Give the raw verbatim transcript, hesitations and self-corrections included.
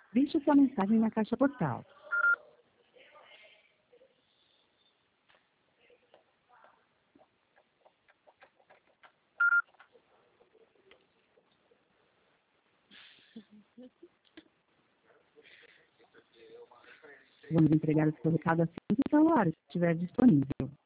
Deixe sua mensagem na caixa postal. Vamos entregar o seu recado assim que o celular estiver disponível.